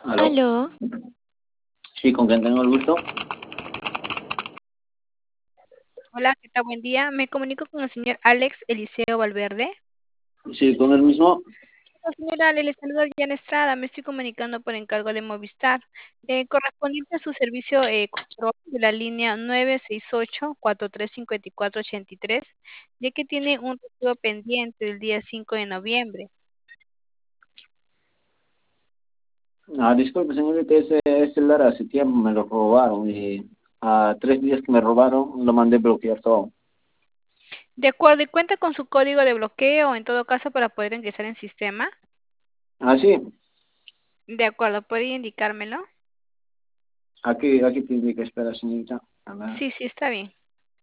¿Aló? Aló, Sí, ¿con quién tengo el gusto? Hola, ¿qué tal? Buen día. Me comunico con el señor Alex Eliseo Valverde. Sí, con el mismo. Señora Ale, le saluda Diana Estrada. Me estoy comunicando por encargo de Movistar, correspondiente a su servicio control de la línea 968-435483, ya que tiene un recibo pendiente del día 5 de noviembre. Disculpe, señorita, ese celular hace tiempo me lo robaron y a 3 días que me robaron lo mandé bloquear todo. De acuerdo, y cuenta con su código de bloqueo, en todo caso, para poder ingresar en sistema. Sí, De acuerdo, ¿puede indicármelo? aquí tiene que esperar, señorita. A ver. Sí, sí, está bien.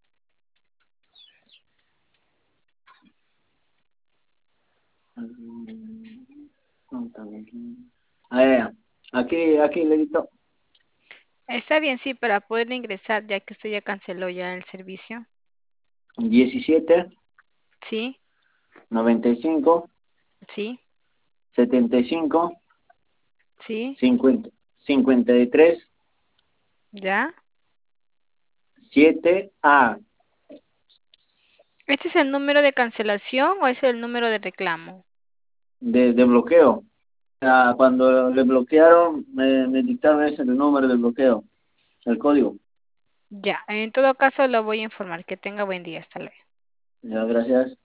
Ya. Aquí le dicto. Está bien, sí, para poder ingresar, ya que usted ya canceló ya el servicio. 17, Sí, 95, sí, 75, sí, 50, 53, ya. 7A ¿Este es el número de cancelación o es el número de reclamo? de bloqueo. Cuando le bloquearon, me dictaron ese el número de bloqueo, el código. Ya, en todo caso lo voy a informar. Que tenga buen día. Hasta luego. Ya, gracias.